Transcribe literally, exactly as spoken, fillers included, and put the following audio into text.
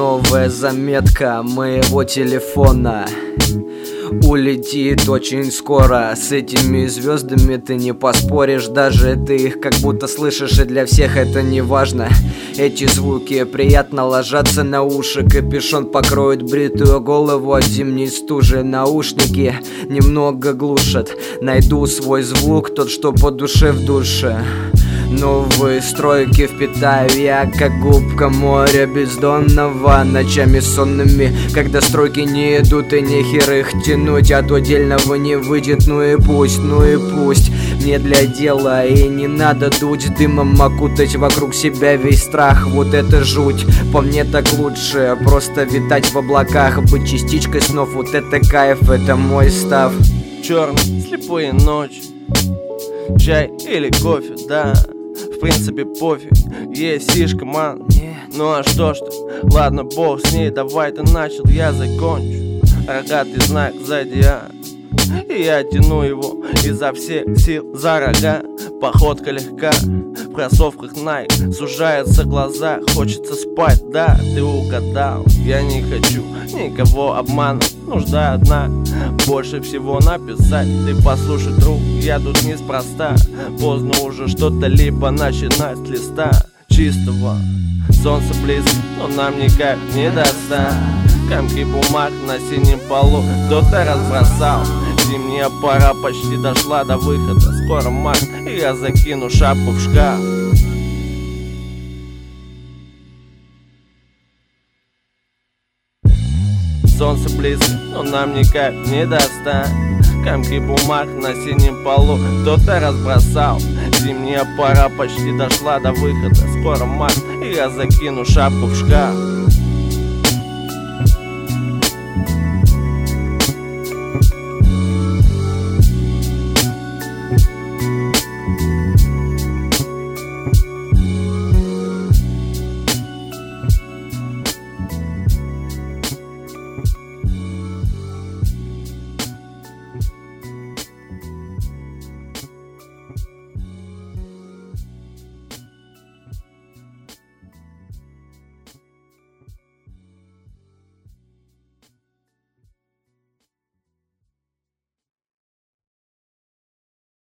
новая заметка моего телефона улетит очень скоро. С этими звездами ты не поспоришь, даже ты их как будто слышишь, и для всех это не важно. Эти звуки приятно ложатся на уши, капюшон покроет бритую голову от зимней стужи. Наушники немного глушат, найду свой звук, тот, что по душе в душе. Новые стройки впитаю я, как губка моря бездонного. Ночами сонными, когда стройки не идут и нехер их тянуть, от отдельного не выйдет, ну и пусть, ну и пусть. Мне для дела и не надо дуть дымом, окутать вокруг себя весь страх. Вот это жуть, по мне так лучше просто витать в облаках, быть частичкой снов, вот это кайф, это мой став. Черные слепые ночи, чай или кофе, да, в принципе пофиг, есть сишка, ман. Ну а что ж ты, ладно, бог с ней, давай ты начал, я закончу. Рогатый знак зодиака, и я тяну его изо всех сил за рога. Походка легка, в кроссовках Nike, сужаются глаза, хочется спать, да, ты угадал. Я не хочу никого обманывать, нужда одна, больше всего написать. Ты послушай, друг, я тут неспроста, поздно уже что-то либо начинать с листа чистого. Солнце близко, но нам никак не достать. Комки бумаг на синем полу кто-то разбросал. Зимняя пора почти дошла до выхода, скоро март, и я закину шапку в шкаф. Солнце близко, но нам никак не достать. Комки бумаг на синем полу кто-то разбросал. Зимняя пора почти дошла до выхода, скоро март, и я закину шапку в шкаф.